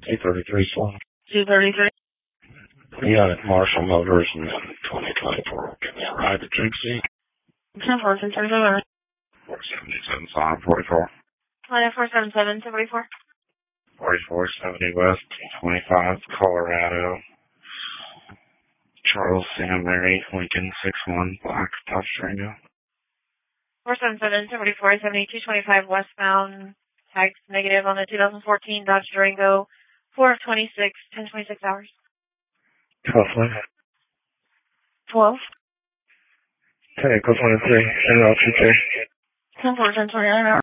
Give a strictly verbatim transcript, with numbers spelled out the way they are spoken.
two thirty-three slot. two thirty-three. Yeah, at Marshall Motors in twenty twenty-four. Give me a ride to Trixie. ten four seven seven. four seventy-seven five forty-four. four seventy-seven seventy-four. forty-four seventy West, twenty-five, Colorado. Charles Sam Mary, Lincoln, six one, Black, Dodge Durango. four seventy-seven seventy-four seventy-two twenty-five westbound. Tags negative on the two thousand fourteen Dodge Durango. four of twenty-six, ten twenty-six hours. twelve. twelve. Okay, go twenty-three, and I'll two three. ten four ten twenty-nine hours.